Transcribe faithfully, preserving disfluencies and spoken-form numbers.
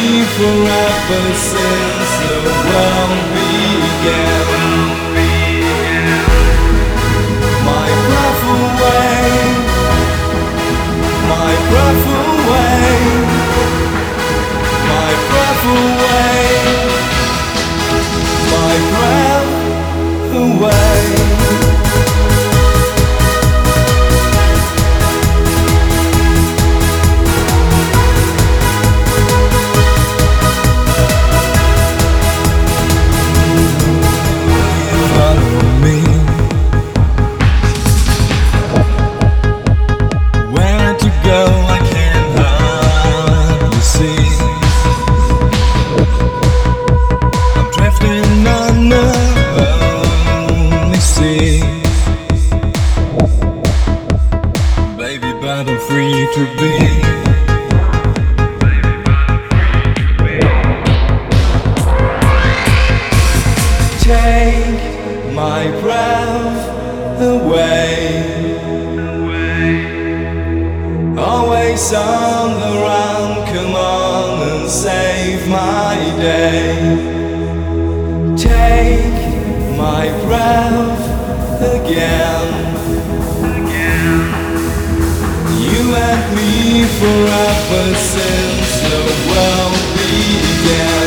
forever since the world began. My breath away, my breath away, my breath away, my breath away. Baby, but I'm free to be. Take my breath away. Always on the run, come on and save my day. Take my breath again. You and me forever since the world began.